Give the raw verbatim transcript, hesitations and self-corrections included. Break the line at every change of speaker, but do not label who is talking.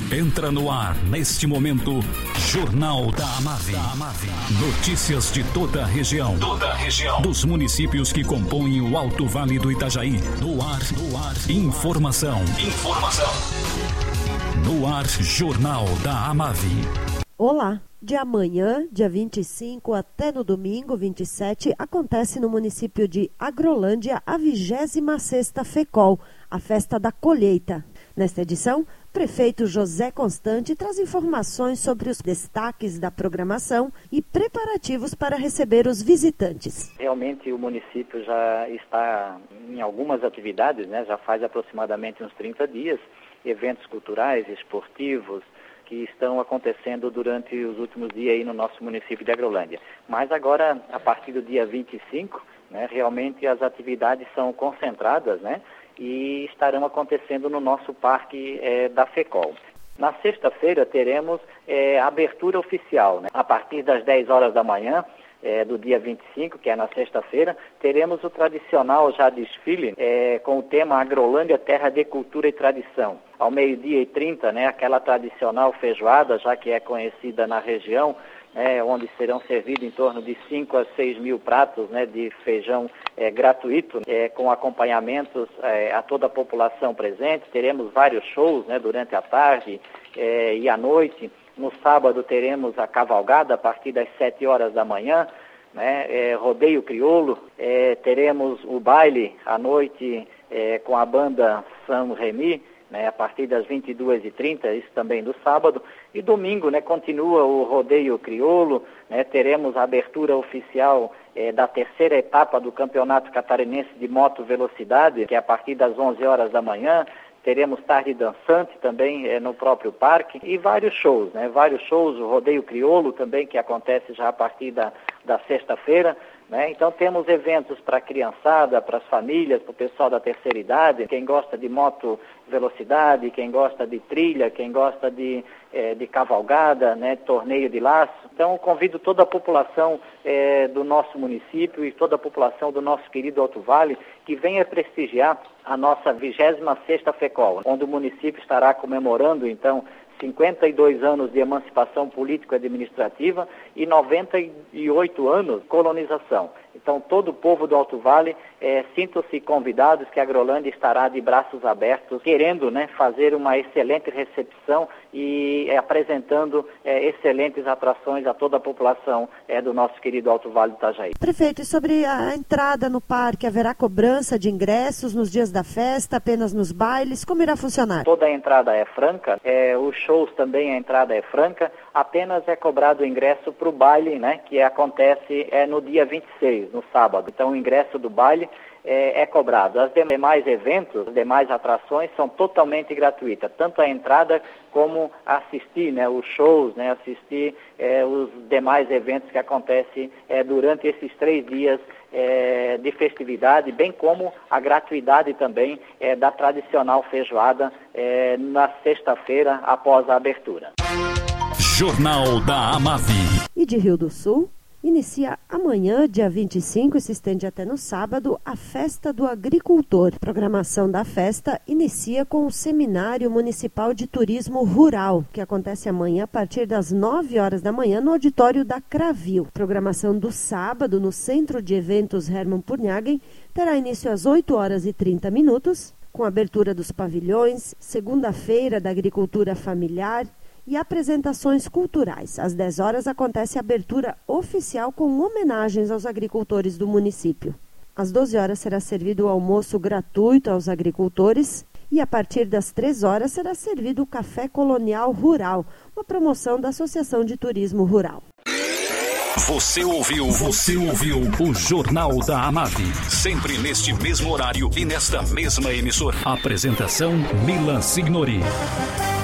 Entra no ar, neste momento, Jornal da Amave. Notícias de toda a região. Toda a região. Dos municípios que compõem o Alto Vale do Itajaí. No ar, no ar. Informação. Informação. No ar, Jornal da Amave.
Olá. De amanhã, dia vinte e cinco, até no domingo, vinte e sete, acontece no município de Agrolândia a vigésima sexta FECOL, a Festa da Colheita. Nesta edição, o prefeito José Constante traz informações sobre os destaques da programação e preparativos para receber os visitantes.
Realmente o município já está em algumas atividades, né? Já faz aproximadamente uns trinta dias, eventos culturais, esportivos, que estão acontecendo durante os últimos dias aí no nosso município de Agrolândia. Mas agora, a partir do dia vinte e cinco, né, realmente as atividades são concentradas, né, e estarão acontecendo no nosso parque é, da FECOL. Na sexta-feira teremos é, a abertura oficial, né, a partir das dez horas da manhã, É, do dia vinte e cinco, que é na sexta-feira, teremos o tradicional já desfile é, com o tema Agrolândia, Terra de Cultura e Tradição. Ao meio-dia e trinta, né, aquela tradicional feijoada, já que é conhecida na região, né, onde serão servidos em torno de cinco a seis mil pratos, né, de feijão é, gratuito, é, com acompanhamentos é, a toda a população presente. Teremos vários shows, né, durante a tarde é, e à noite. No sábado teremos a cavalgada a partir das sete horas da manhã, né, é, rodeio crioulo, é, teremos o baile à noite é, com a banda São Remy, né, a partir das vinte e duas e trinta, isso também do sábado, e domingo, né, continua o rodeio crioulo, né, teremos a abertura oficial é, da terceira etapa do Campeonato Catarinense de Moto Velocidade, que é a partir das onze horas da manhã. Teremos tarde dançante também é, no próprio parque e vários shows, né? Vários shows, o rodeio crioulo também, que acontece já a partir da, da sexta-feira, né? Então temos eventos para a criançada, para as famílias, para o pessoal da terceira idade, quem gosta de moto velocidade, quem gosta de trilha, quem gosta de, é, de cavalgada, né? Torneio de laço. Então convido toda a população é, do nosso município e toda a população do nosso querido Alto Vale que venha prestigiar a nossa vigésima sexta FECOL, onde o município estará comemorando, então, cinquenta e dois anos de emancipação político-administrativa e noventa e oito anos de colonização. Então, todo o povo do Alto Vale, é, sintam-se convidados que a Agrolândia estará de braços abertos, querendo, né, fazer uma excelente recepção e é, apresentando é, excelentes atrações a toda a população é, do nosso querido Alto Vale do Itajaí.
Prefeito, e sobre a entrada no parque, haverá cobrança de ingressos nos dias da festa, apenas nos bailes? Como irá funcionar?
Toda a entrada é franca, é, os shows também a entrada é franca, apenas é cobrado o ingresso para o baile, né, que acontece é, no dia vinte e seis, no sábado. Então o ingresso do baile é, é cobrado. Os demais eventos, as demais atrações são totalmente gratuitas, tanto a entrada como assistir, né, os shows, né, assistir é, os demais eventos que acontecem é, durante esses três dias é, de festividade, bem como a gratuidade também é, da tradicional feijoada é, na sexta-feira após a abertura.
Jornal da Amave.
E de Rio do Sul? Inicia amanhã, dia vinte e cinco, e se estende até no sábado, a Festa do Agricultor. A programação da festa inicia com o Seminário Municipal de Turismo Rural, que acontece amanhã a partir das nove horas da manhã no auditório da Cravil. A programação do sábado no Centro de Eventos Hermann Purnhagen terá início às oito horas e trinta minutos, com abertura dos pavilhões, segunda-feira da agricultura familiar, e apresentações culturais. Às dez horas acontece a abertura oficial com homenagens aos agricultores do município. Às doze horas será servido o almoço gratuito aos agricultores e a partir das três horas será servido o Café Colonial Rural, uma promoção da Associação de Turismo Rural.
Você ouviu, você ouviu o Jornal da Amave, sempre neste mesmo horário e nesta mesma emissora. Apresentação Milan Signori.